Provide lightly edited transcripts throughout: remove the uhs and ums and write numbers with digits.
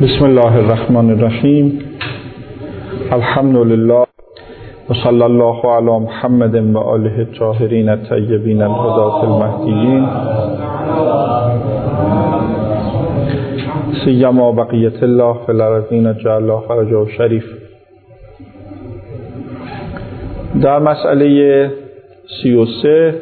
بسم الله الرحمن الرحیم. الحمد لله و صلی الله علی محمد و آله الطاهرین الطیبین الهداة المهدیین سیما بقیة الله فی الارضین جعل الله فرجه شریف. در مسئله 33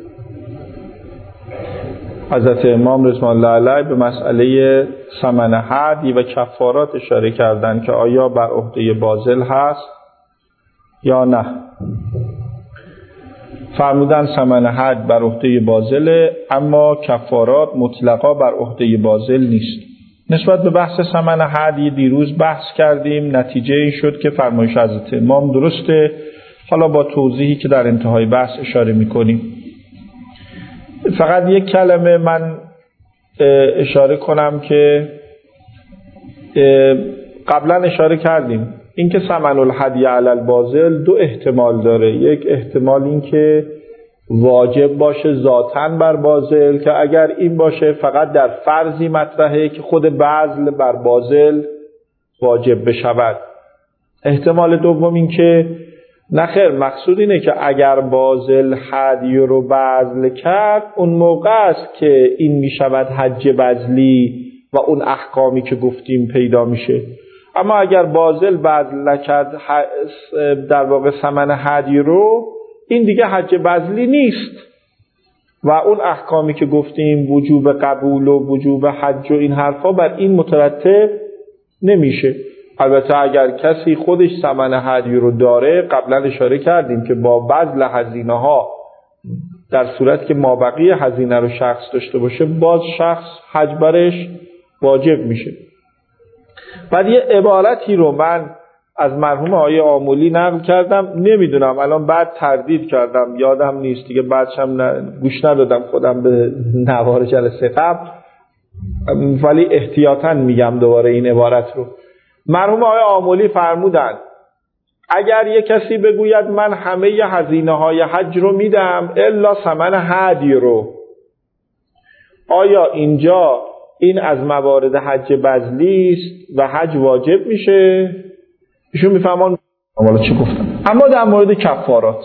حضرت امام رضوان الله علیه به مسئله ثمن هدی و کفارات اشاره کردند که آیا بر عهده باذل هست یا نه. فرمودن ثمن هد بر عهده باذل، اما کفارات مطلقا بر عهده باذل نیست. نسبت به بحث ثمن هدی دیروز بحث کردیم، نتیجه این شد که فرمایش حضرت امام درسته. حالا با توضیحی که در انتهای بحث اشاره می‌کنیم. فقط یک کلمه من اشاره کنم که قبلا اشاره کردیم، اینکه ثمن الهدی علی الباذل دو احتمال داره. یک احتمال این که واجب باشه ذاتاً بر باذل، که اگر این باشه فقط در فرضی مطرحه که خود بذل بر باذل واجب بشود. احتمال دوم این که نخیر، مقصود اینه که اگر باذل هدی رو بذل کرد اون موقع است که این میشود حج بذلی و اون احکامی که گفتیم پیدا میشه. اما اگر باذل بذل نکرد در واقع ثمن هدی رو، این دیگه حج بذلی نیست و اون احکامی که گفتیم وجوب قبول و وجوب حج و این حرفا بر این مترتب نمیشه. البته اگر کسی خودش ثمن هدی رو داره، قبلا اشاره کردیم که با بذل هزینه ها در صورت که مابقی هزینه رو شخص داشته باشه، باز شخص حج برش واجب میشه. بعد یه عبارتی رو من از مرحوم آقای آملی نقل کردم، نمیدونم الان بعد تردید کردم یادم نیست دیگه، بعدشم گوش ندادم خودم به نوار جلسه قبل، ولی احتیاطاً میگم دوباره این عبارت رو. مرحوم آقای آملی فرمودند اگر یک کسی بگوید من همه هزینه های حج رو میدم الا ثمن هدی رو، آیا اینجا این از موارد حج بذلی است و حج واجب میشه؟ ایشون میفهمن والا چی گفتم. اما در مورد کفارات،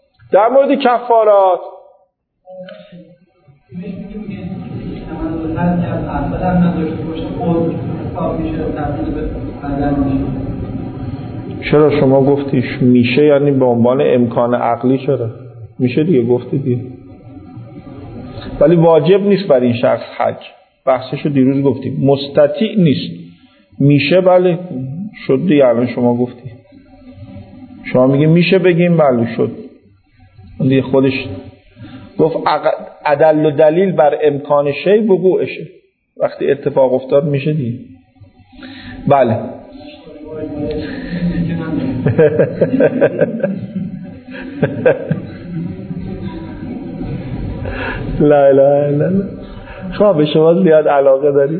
چرا شما گفتیش میشه؟ یعنی به عنوان امکان عقلی چرا میشه دیگه، گفتیدی، ولی واجب نیست برای این شخص حج. بحثشو دیروز گفتیم، مستطیع نیست. میشه بله شد دیگه. الان شما گفتی، شما میگی میشه بگیم بله شد دیگه. خودش گفت ادل و دلیل بر امکان شی وقوعشه، وقتی اتفاق افتاد میشه دیگه. بله لا اله الا الله. شما به شما زیاد علاقه داری.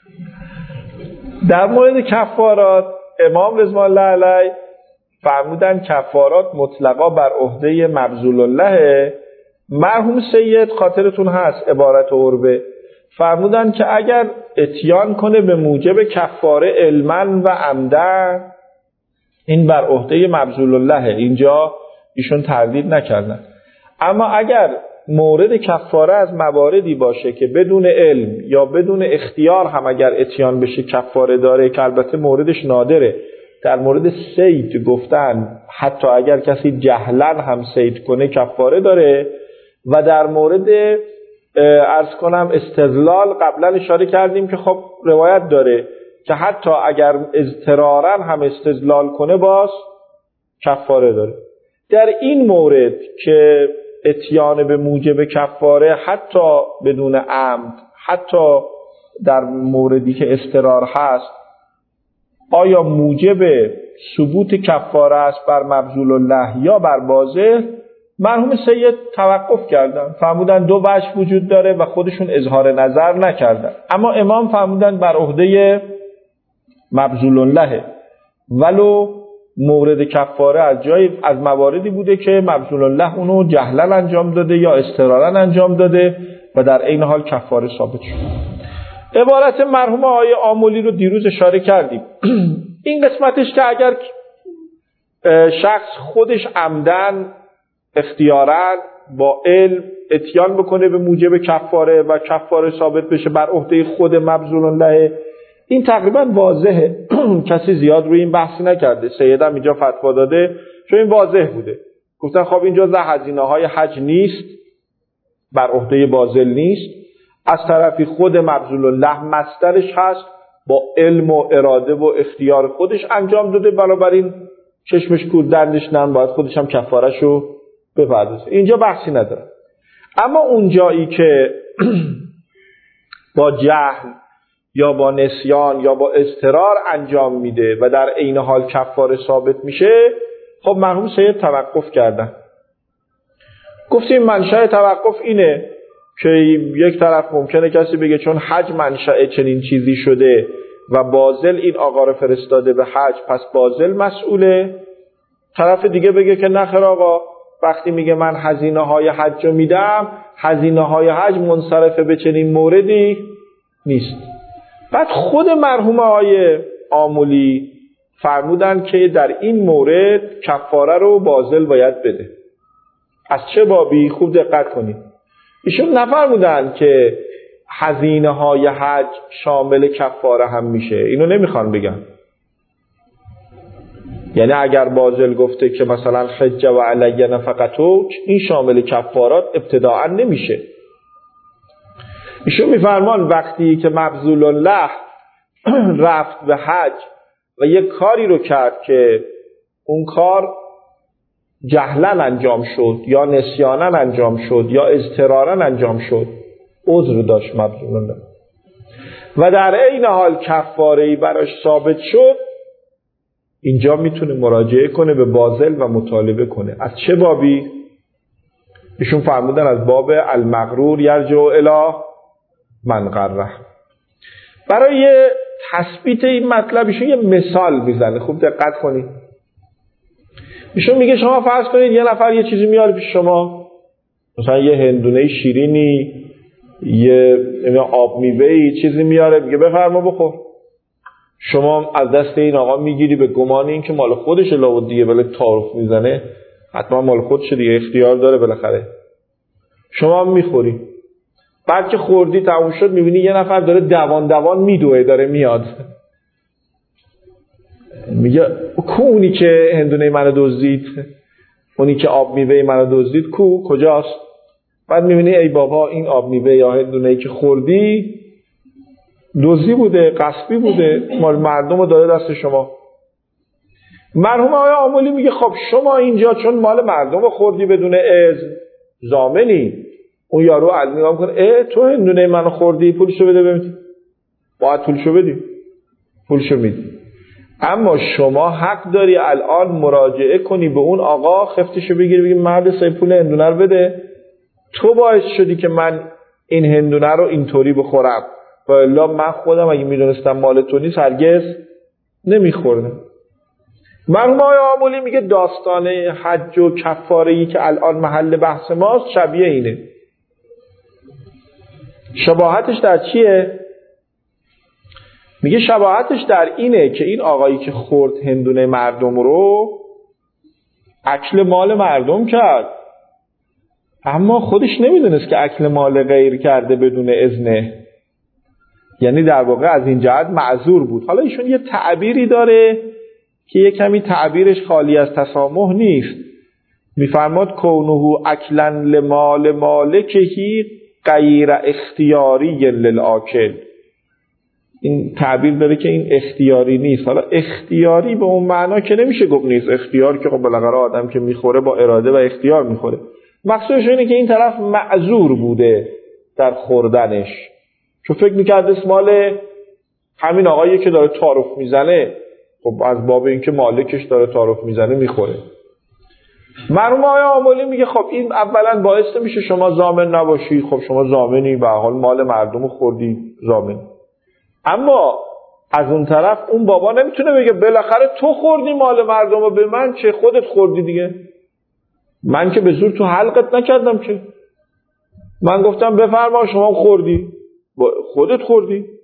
در مورد کفارات امام رضوان الله علیه فرمودن کفارات مطلقا بر عهده مبذول الله. مرحوم سید خاطرتون هست عبارت عربه فرمودن که اگر اتیان کنه به موجب کفاره علما و عمدن، این بر عهده مبذول الله. اینجا ایشون تردید نکردن. اما اگر مورد کفاره از مواردی باشه که بدون علم یا بدون اختیار هم اگر اتیان بشه کفاره داره، که البته موردش نادره، در مورد صید گفتن حتی اگر کسی جهلا هم صید کنه کفاره داره، و در مورد عرض کنم استدلال قبلا اشاره کردیم که خب روایت داره که حتی اگر اضطرارا هم استدلال کنه باز کفاره داره. در این مورد که اتیان به موجب کفاره حتی بدون عمد، حتی در موردی که اضطرار هست، آیا موجب ثبوت کفاره است بر مبذول الله یا بر باذل؟ مرحوم سید توقف کردن، فرمودن دو وجه وجود داره و خودشون اظهار نظر نکردن. اما امام فرمودن بر عهده مبذول الله، ولو مورد کفاره از مواردی بوده که مبذول الله اونو جهلا انجام داده یا اضطرارا انجام داده و در عین حال کفاره ثابت شد. عبارت مرحوم آقای آملی رو دیروز اشاره کردیم. این قسمتش که اگر شخص خودش عمدن اختیاراً با علم اتیان بکنه به موجب کفاره و کفاره ثابت بشه بر عهده خود مبذول له، این تقریبا واضحه. کسی زیاد روی این بحثی نکرده. سیدم اینجا فتوا داده چون این واضح بوده. گفتن خب این جزء هزینه‌های حج نیست، بر عهده باذل نیست. از طرفی خود مبذول له مصدرش هست، با علم و اراده و اختیار خودش انجام داده، بنابراین چشمش کور دندش نم، باید خودش هم کفاره‌شو بپردازه. اینجا بحثی نداره. اما اون جایی که با جهل یا با نسیان یا با اضطرار انجام میده و در عین حال کفاره ثابت میشه، خب مرحوم سید توقف کردن. گفتیم منشأ توقف اینه که یک طرف ممکنه کسی بگه چون حج منشأ چنین چیزی شده و باذل این آقا رو فرستاده به حج، پس باذل مسئوله. طرف دیگه بگه که نخیر آقا، وقتی میگه من هزینه‌های حج رو میدم، هزینه‌های حج منصرف به چنین موردی نیست. بعد خود مرحوم آقای آملی فرمودن که در این مورد کفاره رو باذل باید بده. از چه بابی؟ خوب دقت کنید. ایشون نفرمودن که هزینه‌های حج شامل کفاره هم میشه. اینو نمیخوان بگن. یعنی اگر باذل گفته که مثلا حج و علی نفقتک، این شامل کفارات ابتداءً نمیشه. ایشون میفرمان وقتی که مبذول له رفت به حج و یک کاری رو کرد که اون کار جهلاً انجام شد یا نسیاناً انجام شد یا اضطراراً انجام شد، عذر داشت مبذول له و در عین حال کفاره‌ای براش ثابت شد، اینجا میتونه مراجعه کنه به باذل و مطالبه کنه. از چه بابی؟ ایشون فرمودن از باب المغرور یرجع الی من غره. برای تثبیت این مطلب ایشون یه مثال میزنه. خوب دقت کنید. ایشون میگه شما فرض کنید یه نفر یه چیزی میاره پیش شما، مثلا یه هندونه شیرینی، یه آب میوه‌ای چیزی میاره، میگه بفرما بخور. شما از دست این آقا میگیری به گمان این که مال خودشه، لابد دیگه بله تعارف میزنه، حتما مال خودشه دیگه، اختیار داره بالاخره. شما میخوری. بعد که خوردی تموم شد، میبینی یه نفر داره دوان میدوه، داره میاد. میگه کو اونی که هندونه منو دزدید؟ اونی که آب میوه منو دزدید کو؟ کجاست؟ بعد میبینی ای بابا این آب میوه یا هندونه‌ای که خوردی دزدی بوده، غصبی بوده، مال مردم رو داده دست شما. مرحوم آقای آملی میگه خب شما اینجا چون مال مردم رو خوردی بدون اذن، ضامنی. اون یارو علی نگاه میکنه تو هندونه منو خوردی، پولشو بده ببین. باید پولشو بدی، پولشو میدی. اما شما حق داری الان مراجعه کنی به اون آقا، خفتشو بگیری بگی مرد سای پول هندونه رو بده، تو باعث شدی که من این هندونه رو اینطوری بخورم، و الا من خودم اگه میدونستم مال تو نیست هرگز نمیخوردم. مرحوم آقای آملی میگه داستان حج و کفاره‌ای که الان محل بحث ماست شبیه اینه. شباهتش در چیه؟ میگه شباهتش در اینه که این آقایی که خورد هندونه مردم رو اکل مال مردم کرد، اما خودش نمیدونست که اکل مال غیر کرده بدون اذنه. یعنی در واقع از این جهت معذور بود. حالا ایشون یه تعبیری داره که یه کمی تعبیرش خالی از تسامح نیست. میفرماد کونه اکلا لمال مالکهی غیر اختیاری للآکل. این تعبیر داره که این اختیاری نیست. حالا اختیاری به اون معنا که نمیشه گفت نیست. اختیار که خب بالاخره آدم که میخوره با اراده و اختیار میخوره. مقصودش اینه که این طرف معذور بوده در خوردنش، چون فکر میکرد اسمال همین آقایی که داره تعارف میزنه، خب از باب این که مالکش داره تعارف میزنه میخوره. مرحوم آقای آملی میگه خب این اولا باعث میشه شما ضامن نباشی. خب شما ضامنی، به هر حال مال مردم خوردی، ضامن. اما از اون طرف اون بابا نمیتونه بگه بالاخره تو خوردی مال مردم رو، به من چه، خودت خوردی دیگه، من که به زور تو حلقت نکردم که، من گفتم بفرما شما خوردی، خودت خوردی،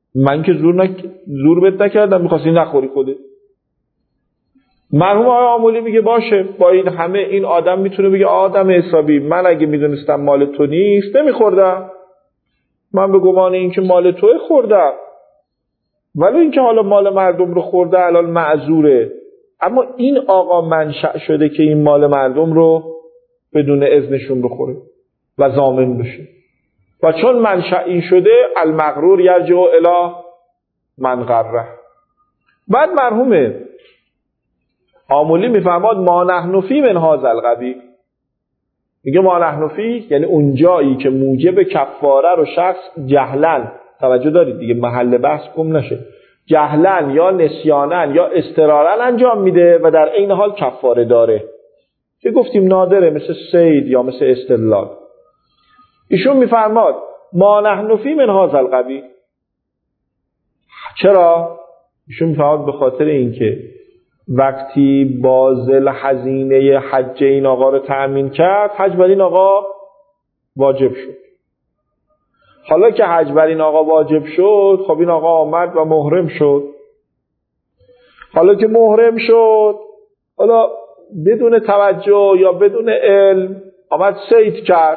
من که زور بهت نکردم می‌خواستی نخوری خودت. مرحوم آقای آملی میگه باشه، با این همه این آدم میتونه بگه آدم حسابی، من اگه میدونستم مال تو نیست نمیخوردم، من به گمان این که مال توه خوردم، ولی این که حالا مال مردم رو خورده الان معذوره. اما این آقا منشأ شده که این مال مردم رو بدون اذنشون بخوره و ضامن بشه، و چون منشأ این شده المغرور یرجع الی من غره. بعد مرحوم آملی میفرماد ما نحن فی من هذا القبیل، میگه ما نحن فی یعنی اون جایی که موجب کفاره رو شخص جهلن، توجه دارید دیگه محل بحث گم نشه، جهلن یا نسیانن یا اضطرارن انجام میده و در عین حال کفاره داره، که گفتیم نادره، مثل صید یا مثل استدلال. ایشون میفرماد ما نحن فی من هذا القبیل. چرا؟ ایشون میفرماد به خاطر اینکه وقتی باذل هزینه حج این آقا رو تأمین کرد، حج بر این آقا واجب شد. حالا که حج بر این آقا واجب شد، خب این آقا آمد و محرم شد. حالا که محرم شد، حالا بدون توجه یا بدون علم آمد صید کرد.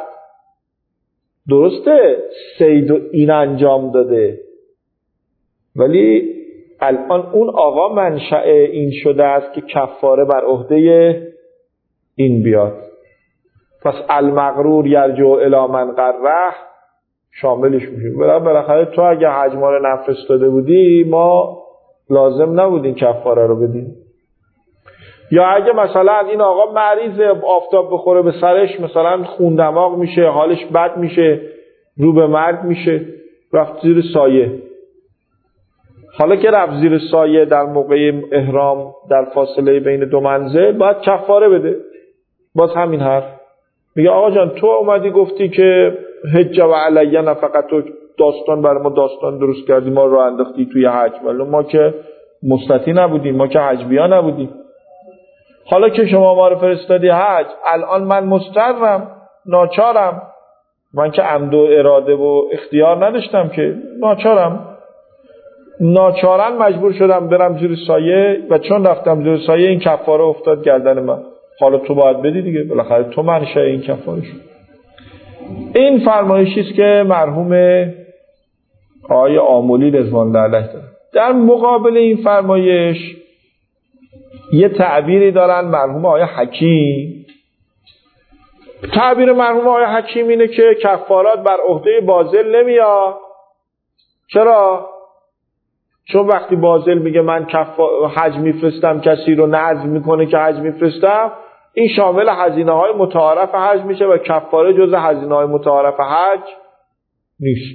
درسته صید و این انجام داده، ولی الان اون آقا منشأ این شده است که کفاره بر عهده این بیاد. پس المغرور یرجع الی من غره شاملش میشه. بالاخره تو اگه حج ما رو نفرستاده بودی، ما لازم نبودیم کفاره رو بدیم. یا اگه مثلا این آقا مریضه، آفتاب بخوره به سرش، مثلا خون دماغ میشه، حالش بد میشه، رو به مرگ میشه، رفت زیر سایه. حالا که رفت زیر سایه در موقع احرام در فاصله بین دو منزل، باید کفاره بده. باز همین حرف میگه آقا جان تو اومدی گفتی که حج و علیه نفقت، تو داستان برای ما داستان درست کردی، ما رو انداختی توی حج، ولی ما که مستطیع نبودیم، ما که حجبیا نبودیم. حالا که شما ما رو فرستادی حج، الان من مضطرم، ناچارم، من که عمد و اراده و اختیار نداشتم که، ناچارن مجبور شدم برم زیر سایه، و چون رفتم زیر سایه این کفاره افتاد گردن من. حالا تو باید بدی دیگه، بالاخره تو منشأ این کفاره شد. این فرمایشی است که مرحوم آقای آملی رضوان الله علیه داره. در مقابل این فرمایش یه تعبیری دارن مرحوم آقای حکیم. تعبیر مرحوم آقای حکیم اینه که کفارات بر عهده باذل نمیاد. چرا؟ چون وقتی باذل میگه من حج میفرستم، کسی رو نذر میکنه که حج میفرستم، این شامل هزینه های متعارف حج میشه و کفاره جز هزینه های متعارف حج نیست.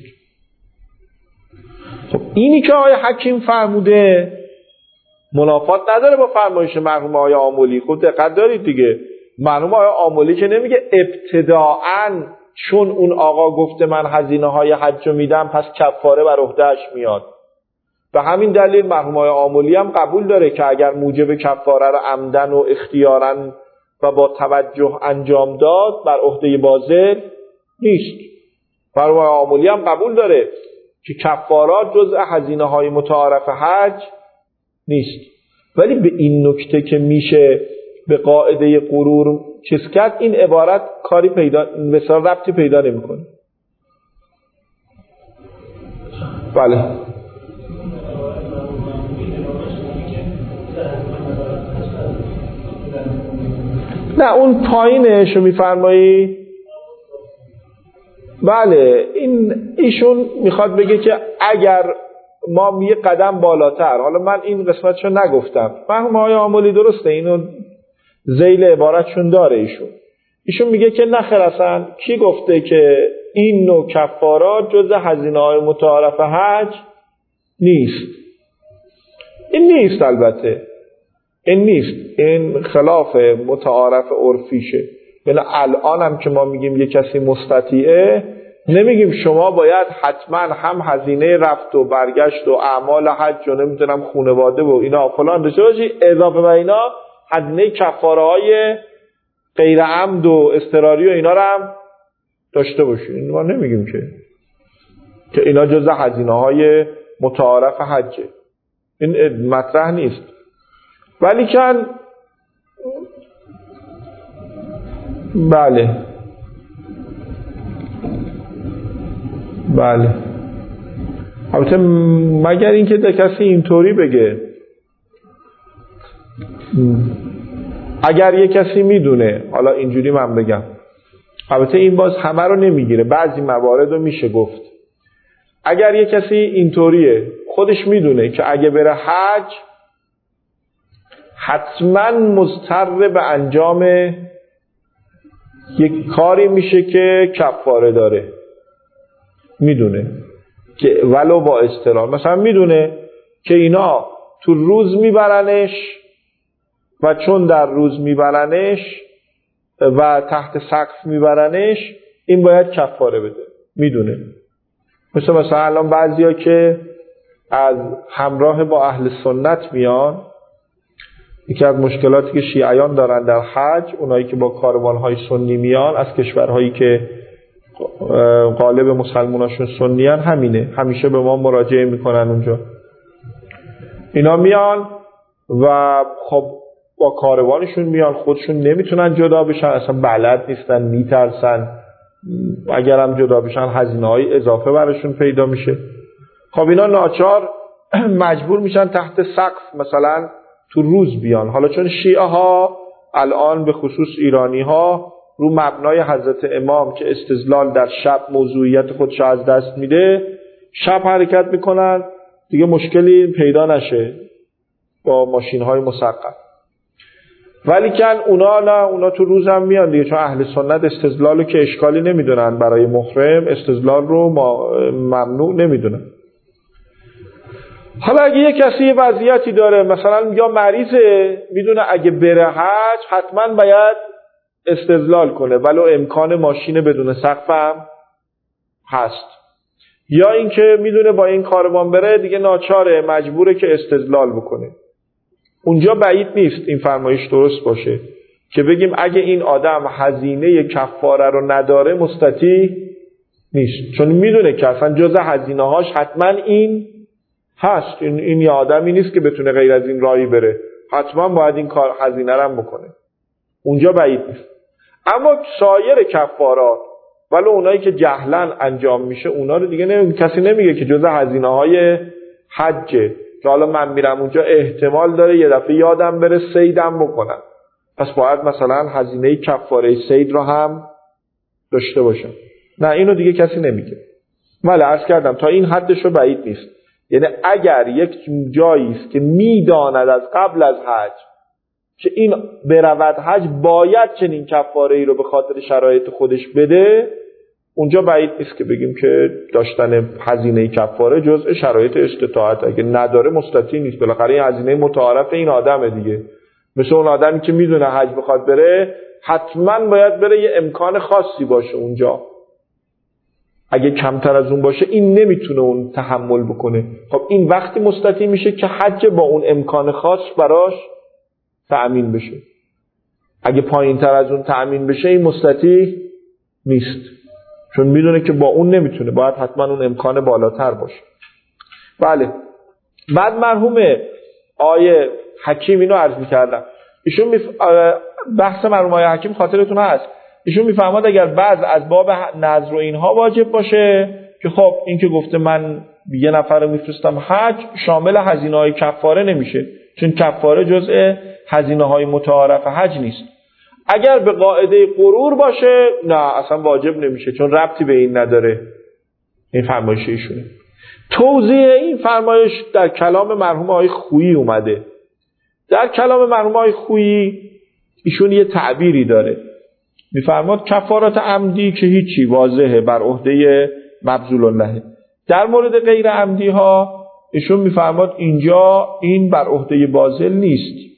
خب اینی که آقای حکیم فرموده منافات نداره با فرمایش مرحوم آقای آملی. خب دقت دارید دیگه، مرحوم آقای آملی که نمیگه ابتداعاً چون اون آقا گفته من هزینه های حج رو میدم پس کفاره بر عهده‌اش میاد. به همین دلیل مرحوم آقای آملی هم قبول داره که اگر موجب کفاره رو عمدن و اختیاراً و با توجه انجام داد بر عهده باذل نیست. مرحوم آقای آملی هم قبول داره که کفارات جزء هزینه های متعارف حج نیست، ولی به این نکته که میشه به قاعده غرور چیز کرد، این عبارت کاری بسیار ربطی پیدا نمی‌کنه. بله نه اون پایینش رو میفرمایی. بله ایشون میخواد بگه که اگر ما یه قدم بالاتر، حالا من این قسمتشو نگفتم، مرحوم آقای آملی درسته اینو ذیل عبارتشون داره، ایشون میگه که نخیر اصلا کی گفته که این نوع کفارات جز هزینه‌های متعارف حج نیست. این نیست، البته این نیست، این خلاف متعارف عرفیشه. یعنی الان هم که ما میگیم یه کسی مستطیعه، نمیگیم شما باید حتما هم هزینه رفت و برگشت و اعمال حج و نمیدونم خانواده و اینا فلان داشته باشی، اضافه بر اینا هزینه کفاره های غیر عمد و اضطراری و اینا رو هم داشته باشی. این ما نمیگیم که اینا جزء هزینه های متعارف حجه، این مطرح نیست. ولی کن بله البته مگر اینکه کسی اینطوری بگه، اگر یه کسی میدونه، حالا اینجوری من بگم، البته این باز همه رو نمیگیره، بعضی موارد رو میشه گفت. اگر یه کسی اینطوریه خودش میدونه که اگه بره حج حتما مضطر به انجام یک کاری میشه که کفاره داره، میدونه که ولو با اضطرار، مثلا میدونه که اینا تو روز میبرنش و چون در روز میبرنش و تحت سقف میبرنش این باید کفاره بده، میدونه. مثلا الان بعضیا که از همراه با اهل سنت میان، یکی از مشکلاتی که شیعیان دارن در حج، اونایی که با کاروانهای سنی میان از کشورهایی که غالب مسلماناشون سنیان، همینه، همیشه به ما مراجعه میکنن اونجا. اینا میان و خب با کاروانشون میان، خودشون نمیتونن جدا بشن، اصلا بلد نیستن، میترسن اگرم جدا بشن هزینه‌های اضافه براشون پیدا میشه. خب اینا ناچار مجبور میشن تحت سقف مثلا تو روز بیان. حالا چون شیعه ها الان به خصوص ایرانی ها رو مبنای حضرت امام که استدلال در شب موضوعیت خودش از دست میده، شب حرکت میکنن دیگه مشکلی پیدا نشه با ماشین های مسقف. ولی کن اونا نه، اونا تو روز هم میان دیگه، چون اهل سنت استدلالو که اشکالی نمیدونن، برای محرم استدلال رو ممنوع نمیدونن. حالا اگه یه کسی یه وضعیتی داره، مثلا یا مریضه، میدونه اگه بره حج حتما باید استدلال کنه ولو امکان ماشین بدون سقف هم هست، یا اینکه میدونه با این کاروان بره دیگه ناچاره، مجبوره که استدلال بکنه، اونجا بعید نیست این فرمایش درست باشه که بگیم اگه این آدم هزینه کفاره رو نداره مستطیع نیست، چون میدونه که اصلا جز هزینه‌هاش حتما این هست، این یه آدمی نیست که بتونه غیر از این راهی بره، حتما باید این کار هزینه رو بکنه، اونجا بعید نیست. اما سایر کفارات ولی اونایی که جهلاً انجام میشه، اونا رو دیگه کسی نمیگه که جز هزینه‌های حجه، که حالا من میرم اونجا احتمال داره یه دفعه یادم بره صیدم بکنم، پس باید مثلا هزینه کفاره صید رو هم داشته باشم. نه، اینو دیگه کسی نمیگه. ولی عرض کردم تا این حدش رو بعید نیست. یعنی اگر یک جایی است که میداند از قبل از حج که این برود حج باید چنین کفاره ای رو به خاطر شرایط خودش بده، اونجا بعید نیست که بگیم که داشتن هزینه کفاره جزء شرایط استطاعت، اگه نداره مستطیع نیست، بالاخره این هزینه متعارف این آدمه دیگه. مثل اون آدمی که میدونه حج بخواد بره حتما باید بره، یه امکان خاصی باشه اونجا، اگه کمتر از اون باشه این نمیتونه اون تحمل بکنه. خب این وقتی مستطیع میشه که حج با اون امکان خاص براش تأمین بشه، اگه پایین تر از اون تأمین بشه این مستطیع نیست، چون میدونه که با اون نمیتونه، باید حتما اون امکان بالاتر باشه. بله. بعد مرحوم آیه حکیم اینو عرض میکردم، ایشون بحث مرحوم آیه حکیم خاطرتون هست، ایشون میفرماد اگر بعض از باب نذر و اینها واجب باشه که خب این که گفته من یه نفر رو میفرستم حج شامل هزینه‌های کفاره نمیشه، چون کفاره جزء هزینه‌های متعارف حج نیست. اگر به قاعده غرور باشه نه اصلا واجب نمیشه، چون ربطی به این نداره. این فرمایش ایشونه. توضیح این فرمایش در کلام مرحوم آقای خویی اومده. در کلام مرحوم آقای خویی ایشون یه تعبیری داره، میفرماد کفارات عمدی که هیچی واضحه بر عهده مبذول الله. در مورد غیر عمدی ها ایشون میفرماد اینجا این بر عهده باذل نیست،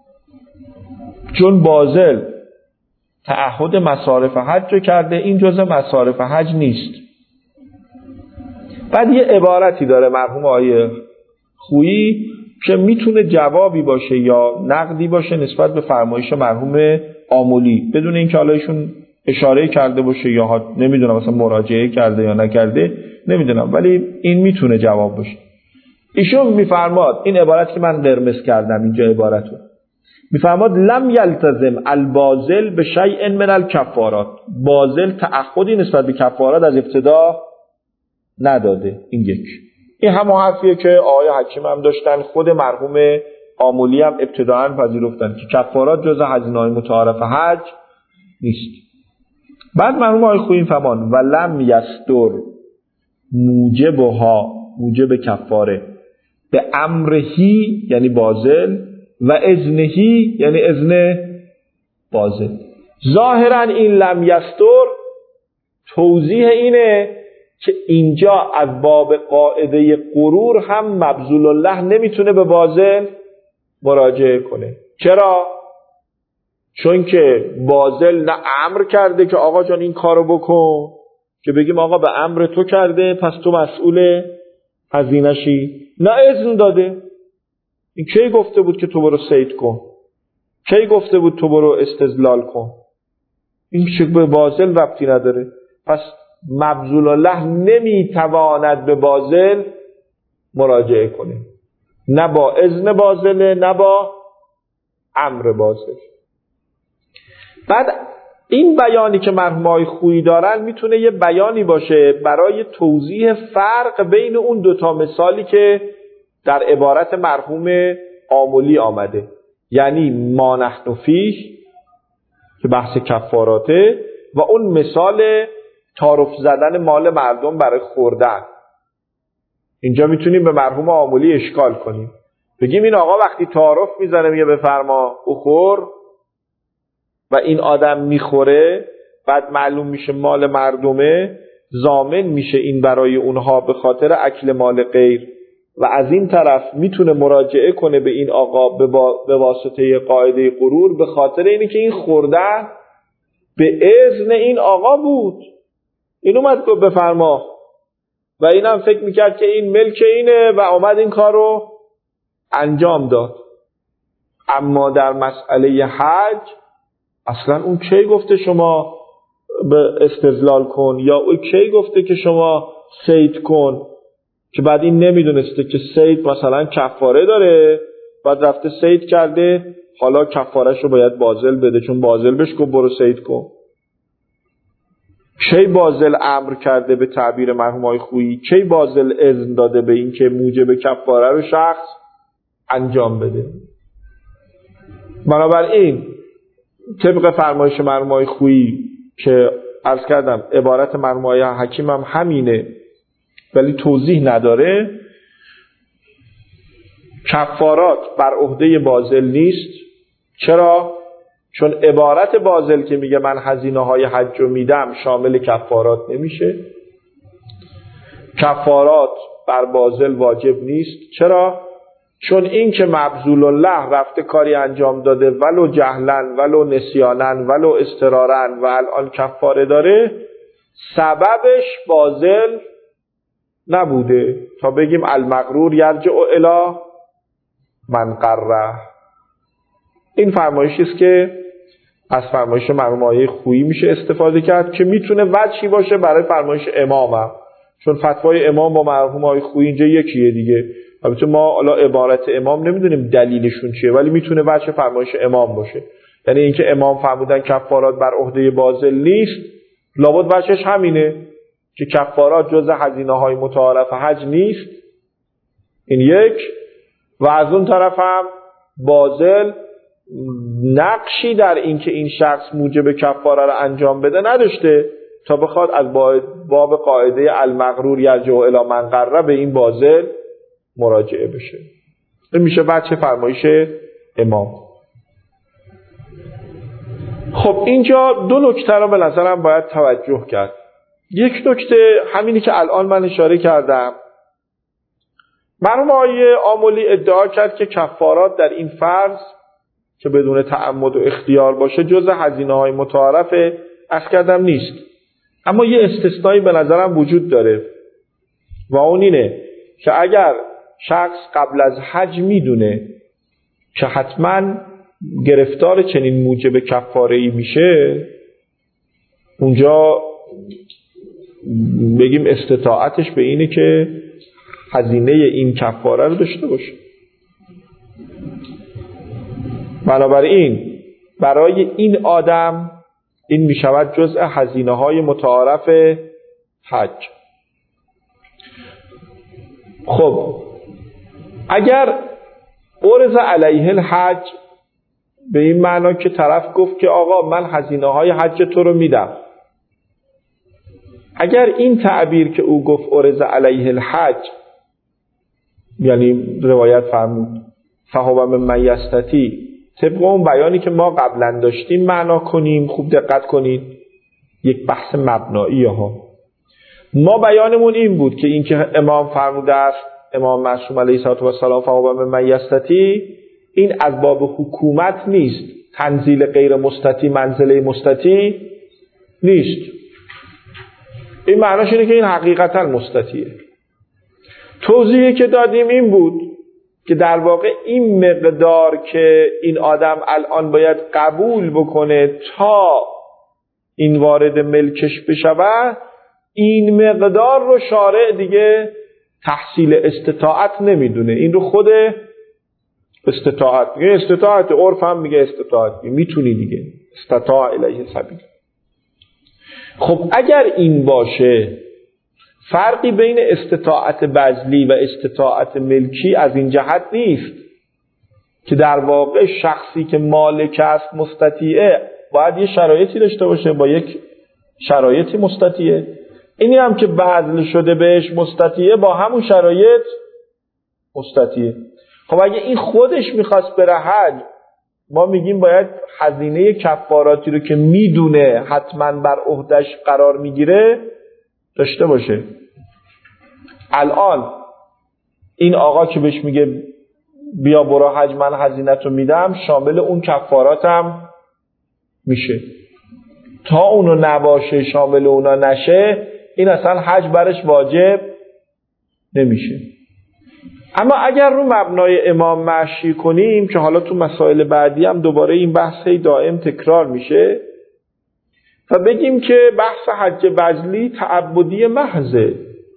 چون باذل تعهد مصارف حج کرده، این جزء مصارف حج نیست. بعد یه عبارتی داره مرحوم آقای خویی که میتونه جوابی باشه یا نقدی باشه نسبت به فرمایش مرحوم آمولی، بدون اینکه حالا ایشون اشاره کرده باشه یا نمیدونم مثلا مراجعه کرده یا نکرده نمیدونم، ولی این میتونه جواب باشه. ایشون میفرماد، این عبارت که من قرمز کردم اینجا عبارتو میفرماد لم یلتزم البازل به شیء من الکفارات، بازل تعهدی نسبت به کفارات از ابتدا نداده. این همون حرفیه که آقای حکیم هم داشتن، خود مرحوم آملی هم ابتداعا پذیرفتن که کفارات جز هزینه‌های متعارف حج نیست. بعد مرحوم آقای خویی فرمان و لم یستر موجبها، موجب کفاره، به امرهی یعنی بازل و اذنهی یعنی اذن بازل. ظاهرا این لم یستر توضیح اینه که اینجا از باب قاعده غرور هم مبذول الله نمیتونه به بازل مراجعه کنه. چرا؟ چون که بازل نه امر کرده که آقا جان این کارو بکن، که بگیم آقا به امر تو کرده پس تو مسئول هزینه‌شی، نه اذن داده. این کی گفته بود که تو برو صید کن؟ کی گفته بود تو برو استدلال کن؟ این شکل به بازل ربطی نداره. پس مبذول الله نمیتواند به بازل مراجعه کنه، نه با اذن بازله نه با امر بازل. بعد این بیانی که مرحوم آقای خویی دارن میتونه یه بیانی باشه برای توضیح فرق بین اون دوتا مثالی که در عبارت مرحوم آملی آمده، یعنی ما نحن فیه که بحث کفاراته و اون مثال تعارف زدن مال مردم برای خوردن. اینجا میتونیم به مرحوم آملی اشکال کنیم، بگیم این آقا وقتی تعارف میزنه میگه بفرما بخور و این آدم میخوره، بعد معلوم میشه مال مردمه، ضامن میشه این برای اونها به خاطر اکل مال غیر، و از این طرف میتونه مراجعه کنه به این آقا به واسطه قاعده غرور به خاطر اینی که این خوردن به اذن این آقا بود. این اومد گفت بفرما و اینم فکر میکرد که این ملک اینه و اومد این کارو انجام داد. اما در مسئله حج اصلا اون کی گفته شما به استدلال کن، یا اون کی گفته که شما صید کن، که بعد این نمیدونسته که صید مثلا کفاره داره، بعد رفته صید کرده، حالا کفارش رو باید بازل بده چون بازل بهش گفت برو صید کن. کی بازل امر کرده به تعبیر مرحوم آقای خویی، کی بازل اذن داده به این که موجب کفاره رو شخص انجام بده. بنابراین طبق فرمایش مرحوم آقای خویی که عرض کردم عبارت مرحوم آقای حکیم هم همینه ولی توضیح نداره، کفارات بر عهده بازل نیست. چرا؟ چون عبارت بازل که میگه من هزینه های حج رو میدم شامل کفارات نمیشه. کفارات بر بازل واجب نیست. چرا؟ چون این که مبذول الله رفته کاری انجام داده ولو جهلن ولو نسیانن ولو اضطرارن و الان کفاره داره، سببش بازل نبوده تا بگیم المغرور یرجع الی من قره. این فرمایشی است که از فرمایش مرحوم آقای خویی میشه استفاده کرد که میتونه وجهی باشه برای فرمایش امامم، چون فتوای امام با مرحوم آقای خویی اینجا یکیه دیگه. البته ما حالا عبارت امام نمیدونیم دلیلشون چیه ولی میتونه وجه فرمایش امام باشه، یعنی اینکه امام فرمودن کفارات بر عهده بازل نیست، لابد وجهش همینه که کفارات جز هزینه‌های متعارف حج نیست. این یک. و از اون طرف هم بازل نقشی در این که این شخص موجب کفاره رو انجام بده نداشته تا بخواد از باب قاعده المغرور یرجع الی من قره به این بازل مراجعه بشه. این میشه بچه فرمایش امام. خب اینجا دو نکته رو به نظرم باید توجه کرد. یک نکته همینی که الان من اشاره کردم، مرحوم آقای آملی ادعا کرد که کفارات در این فرض که بدون تعمد و اختیار باشه جز هزینه‌های متعارف کردم نیست. اما یه استثنایی به نظرم وجود داره و اون اینه که اگر شخص قبل از حج میدونه که حتما گرفتار چنین موجب کفاره‌ای میشه، اونجا بگیم استطاعتش به اینه که هزینه این کفاره رو داشته باشه. بنابراین برای این آدم این می شود جزء هزینه های متعارف حج. خب اگر عرض علیه الحج به این معنا که طرف گفت که آقا من هزینه های حج تو رو میدم، اگر این تعبیر که او گفت عرض علیه الحج، یعنی روایت فرمود فهو ممن یستطیع، طبق اون بیانی که ما قبلا داشتیم معنا کنیم، خوب دقت کنید، یک بحث مبنایی ها. ما بیانمون این بود که این که امام فرموده است، امام معصوم علیه السلام فهو ممن یستطیع، این از باب حکومت نیست، تنزیل غیر مستطیع منزله مستطیع نیست. این معناش اینه که این حقیقتا مستطیعه. توضیحی که دادیم این بود که در واقع این مقدار که این آدم الان باید قبول بکنه تا این وارد ملکش بشود، این مقدار رو شارع دیگه تحصیل استطاعت نمیدونه، این رو خود استطاعت میگه. استطاعت عرف هم میگه استطاعت، میتونی دیگه، استطاع الیه سبیل. خب اگر این باشه، فرقی بین استطاعت بذلی و استطاعت ملکی از این جهت نیست که در واقع شخصی که مالک است مستطیعه باید یه شرایطی داشته باشه، با یک شرایطی مستطیعه. اینی هم که بذل شده بهش مستطیعه، با همون شرایط مستطیعه. خب اگه این خودش میخواست بره حج، ما میگیم باید هزینه کفاراتی رو که میدونه حتما بر عهده‌اش قرار میگیره داشته باشه. الان این آقا که بهش میگه بیا برو حج، من هزینت رو میدم، شامل اون کفاراتم میشه. تا اونو نباشه، شامل اونا نشه، این اصلا حج برش واجب نمیشه. اما اگر رو مبنای امام مشی کنیم، که حالا تو مسائل بعدی هم دوباره این بحثی دائم تکرار میشه، و بگیم که بحث حج بذلی تعبدی محضه،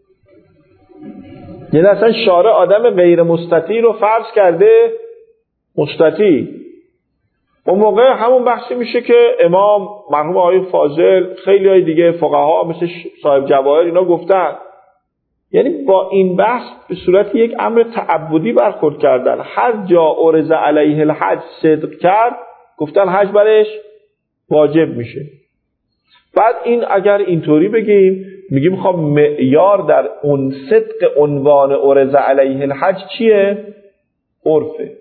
یعنی اصلا شارع آدم غیر مستطیع رو فرض کرده مستطیع، اون موقع همون بحثی میشه که امام مرحوم آقای فاضل، خیلی های دیگه فقها مثل صاحب جواهر اینا گفتن، یعنی با این بحث به صورت یک امر تعبدی برخورد کردن. هر جا عرض علیه الحج صدق کرد، گفتن حج برش واجب میشه. بعد این اگر اینطوری بگیم، میگیم خب معیار در اون صدق عنوان عرض علیه الحج چیه؟ عرفه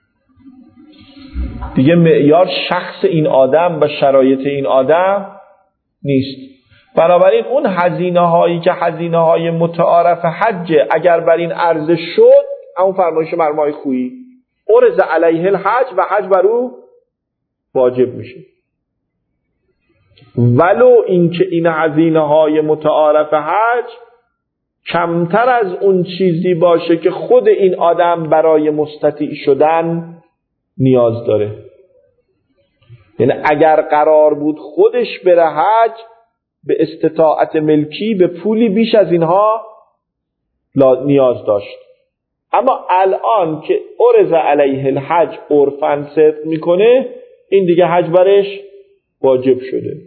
دیگه. معیار شخص این آدم و شرایط این آدم نیست. بنابراین اون هزینه هایی که هزینه های متعارف حجه، اگر بر این عرضه شد، همون فرمایش مرحوم آقای خویی، عرض علیه الحج و حج بر او واجب میشه. ولو اینکه این هزینه های متعارف حج کمتر از اون چیزی باشه که خود این آدم برای مستطیع شدن نیاز داره. یعنی اگر قرار بود خودش بره حج، به استطاعت ملکی به پولی بیش از اینها نیاز داشت. اما الان که عرض علیه الحج عرفاً صدق میکنه، این دیگه حج برش واجب شده.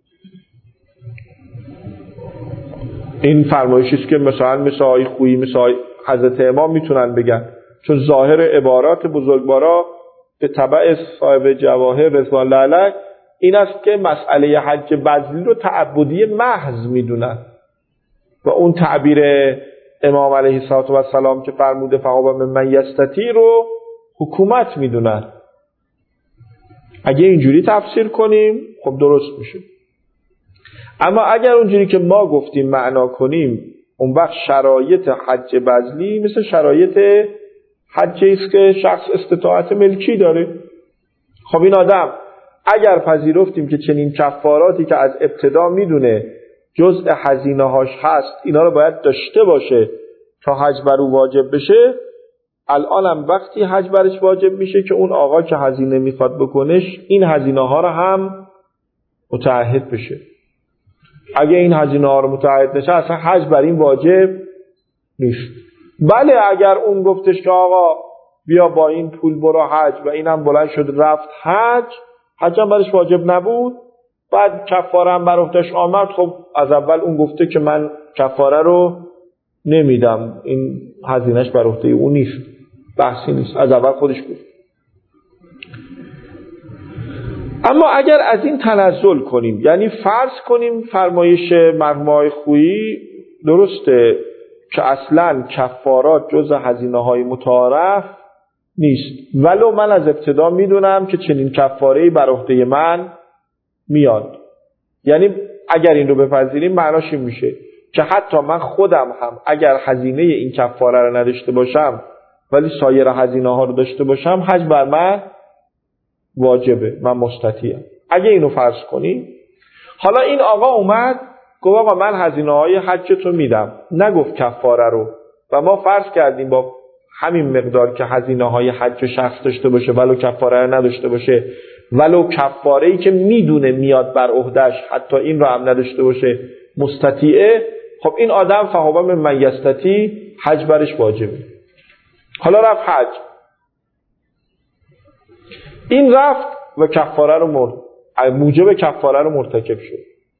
این فرمایشی است که مثل آقای خویی، مثل حضرت امام میتونن بگن، چون ظاهر عبارات بزرگوارا به تبع صاحب جواهر رضوان الله علیه این است که مسئله حج بذلی رو تعبدی محض میدونن و اون تعبیر امام علیه السلام که فرموده فهو ممن یستطیع رو حکومت میدونن. اگه اینجوری تفسیر کنیم خب درست میشه. اما اگر اونجوری که ما گفتیم معنا کنیم، اون وقت شرایط حج بذلی مثل شرایط حجی است که شخص استطاعت ملکی داره. خب این آدم اگر پذیرفتیم که چنین کفاراتی که از ابتدا میدونه جزء هزینه هاش هست، اینا رو باید داشته باشه تا حج بر او واجب بشه، الان هم وقتی حج برش واجب میشه که اون آقا که هزینه میخواد بکنش این هزینه ها رو هم متعهد بشه. اگه این هزینه ها رو متعهد نشه، اصلا حج بر این واجب نیست. بله اگر اون گفتش که آقا بیا با این پول برو حج و اینم بلند شد رفت حج هم برش واجب نبود، بعد کفاره هم بر عهده‌اش آمد، خب از اول اون گفته که من کفاره رو نمیدم، این هزینه‌اش بر عهده اون نیست، بحثی نیست، از اول خودش گفت. اما اگر از این تنزل کنیم، یعنی فرض کنیم فرمایش مرحوم آقای خویی درسته که اصلا کفارات جز هزینه‌های متعارف نیست، ولو من از ابتدا میدونم که چنین کفاره‌ای بر عهده من میاد، یعنی اگر این رو بپذیریم معناش این میشه که حتی من خودم هم اگر هزینه این کفاره رو نداشته باشم ولی سایر هزینه‌ها رو داشته باشم، حج بر من واجبه، من مستطیعم. اگه اینو فرض کنی، حالا این آقا اومد گفت آقا من هزینه‌های حجتو میدم، نگفت کفاره رو، و ما فرض کردیم با همین مقدار که هزینه‌های حج شخص داشته باشه ولو کفاره رو نداشته باشه، ولو کفاره‌ای که میدونه میاد بر عهده‌اش حتی این رو هم نداشته باشه مستطیعه، خب این آدم فهو من یستطیع حج برش واجبه. حالا رفت حج، این رفت و کفاره رو موجب کفاره رو مرتکب شد،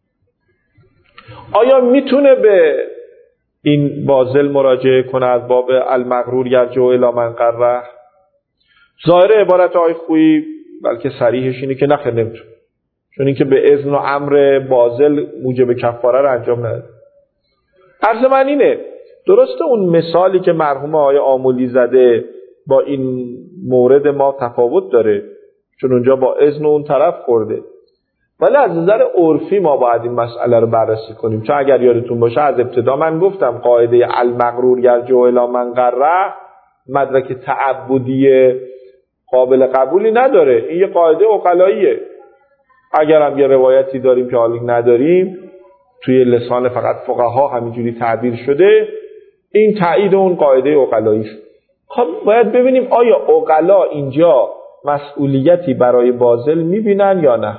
آیا میتونه به این باذل مراجعه کنه از باب المغرور یرجع الی من قره؟ ظاهر عبارت آقای خویی بلکه صریحش اینه که نخیر نمیتونه، چون اینکه به اذن و امر باذل موجب کفاره رو انجام نده. عرض من اینه درسته اون مثالی که مرحوم آقای آملی زده با این مورد ما تفاوت داره، چون اونجا با اذن اون طرف خورده، ولی از نظر عرفی ما باید این مسئله رو بررسی کنیم، چون اگر یادتون باشه از ابتدا من گفتم قاعده المغرور یرجع الی من قره مدرک تعبدی قابل قبولی نداره، این یه قاعده عقلاییه. اگر هم یه روایتی داریم که حالا نداریم، توی لسان فقط فقها همینجوری تعبیر شده، این تایید اون قاعده عقلایی است. خب باید ببینیم آیا عقلا اینجا مسئولیتی برای باذل میبینن یا نه.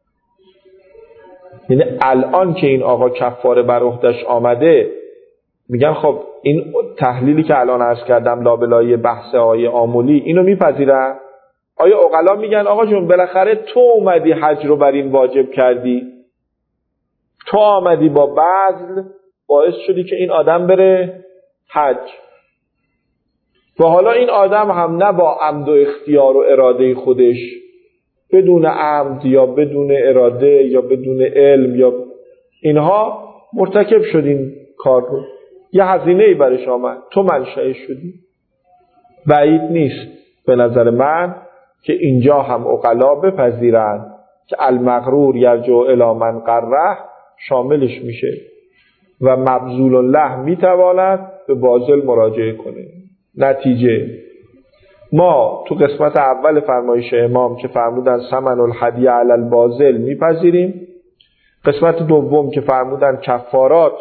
یعنی الان که این آقا کفاره بر عهده‌اش آمده، میگن خب این تحلیلی که الان عرض کردم لابلای بحث آیه آمولی اینو میپذیرن؟ آیا عقلا میگن آقا جون بالاخره تو اومدی حج رو بر این واجب کردی، تو آمدی با بذل باعث شدی که این آدم بره حج، و حالا این آدم هم نه با عمد و اختیار و اراده خودش، بدون عمد یا بدون اراده یا بدون علم یا اینها مرتکب شد این کار رو، یه هزینه‌ای برش آمد، تو منشأ شدی. بعید نیست به نظر من که اینجا هم عقلا بپذیرن که المغرور یرجع الی من قره شاملش میشه و مبذول الله میتواند به باذل مراجعه کنه. نتیجه ما تو قسمت اول فرمایش امام که فرمودن ثمن الهدی علی الباذل میپذیریم، قسمت دوم که فرمودن کفارات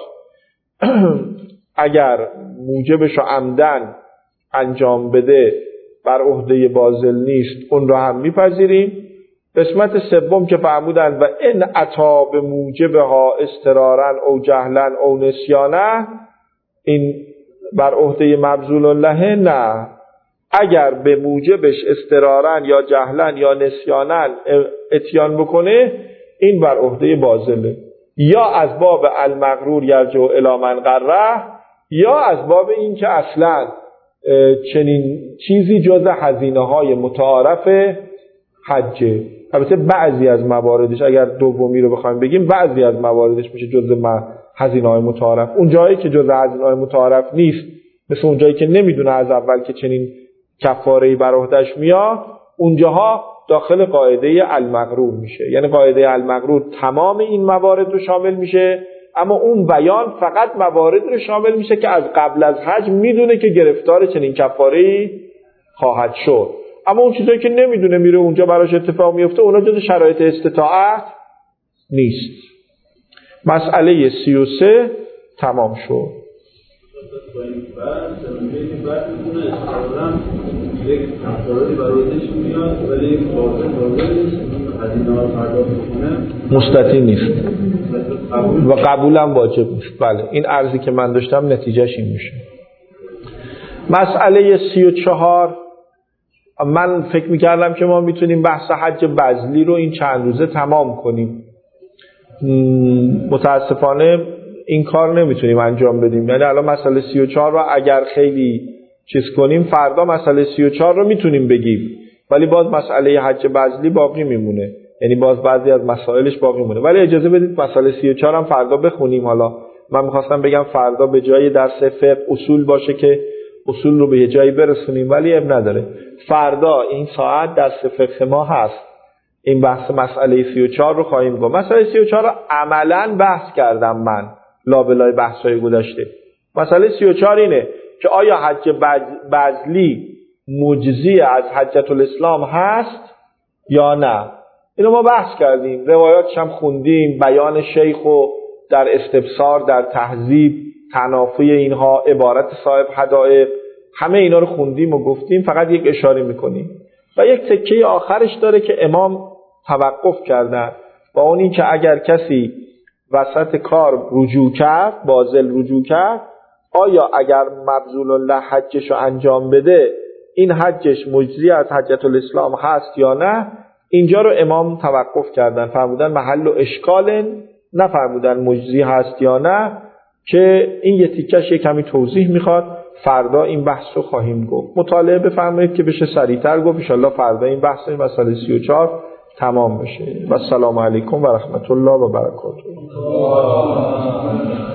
اگر موجبش رو عمدن انجام بده بر عهده باذل نیست، اون رو هم میپذیریم. قسمت سوم که فرمودن و ان اتی به موجبها اضطرارا او جهلا او نسیانه، این بر عهده مبذول الله نه، اگر به موجبش اضطرارا یا جهلا یا نسیانا اتیان بکنه این بر عهده باذله، یا از باب المغرور یرجع الی من قره، یا از باب این که اصلا چنین چیزی جز هزینه‌های متعارف حجه. البته بعضی از مواردش، اگر دومی رو بخوایم بگیم، بعضی از مواردش میشه جز هزینه‌های متعارف. اون جایی که جز هزینه‌های متعارف نیست، مثل اون جایی که نمیدونه از اول که چنین کفاره‌ای بر عهده‌اش میاد، اونجاها داخل قاعده المغرور میشه. یعنی قاعده المغرور تمام این موارد رو شامل میشه، اما اون بیان فقط موارد رو شامل میشه که از قبل از حج میدونه که گرفتار چنین کفاره‌ای خواهد شد. اما اون چیزایی که نمیدونه میره اونجا براش اتفاق میفته، اونا جز شرایط استطاعت نیست. مسئله 33 تمام شد. مستطیع نیست و قبولم واجب نیست. بله این عرضی که من داشتم نتیجهش این میشه. مسئله 34 من فکر میکردم که ما میتونیم بحث حج بذلی رو این چند روزه تمام کنیم. متاسفانه این کار نمیتونیم انجام بدیم. یعنی الان مسئله 34 رو اگر خیلی چیز کنیم فردا مسئله 34 رو میتونیم بگیم، ولی باز مسئله حج بذلی باقی میمونه، یعنی باز بعضی از مسائلش باقی مونه. ولی اجازه بدید مسئله 34 هم فردا بخونیم. حالا من میخواستم بگم فردا به جای درس فقه اصول باشه که اصول رو به یه جایی برسونیم، ولی اب نداره. فردا این ساعت درس فقه ما هست. این بحث مسئله 34 رو خواهیم گفت. مسئله 34 رو عملاً بحث کردم من لابلای بحث‌های گذشته. مسئله 34 اینه که آیا حج بذلی مجزی از حجة الاسلام هست یا نه. اینو ما بحث کردیم، روایاتش هم خوندیم، بیان شیخ و در استبصار، در تهذیب، تنافی اینها، عبارت صاحب حدائق، همه اینا رو خوندیم و گفتیم. فقط یک اشاره میکنیم و یک تکه آخرش داره که امام توقف کردن با اون این که اگر کسی وسط کار رجوع کرد، باذل رجوع کرد، آیا اگر مبذول الله حجش رو انجام بده این حجش مجزی از حجة الاسلام هست یا نه. اینجا رو امام توقف کردن، فرمودن محل و اشکال، نفرمودن مجزی هست یا نه، که این یه تیکش کمی توضیح میخواد. فردا این بحث رو خواهیم گفت. مطالعه بفرمایید که بشه سریعتر گفت. ان شاءالله فردا این بحث مسئله 34 تمام بشه. و السلام علیکم و رحمت الله و برکاته.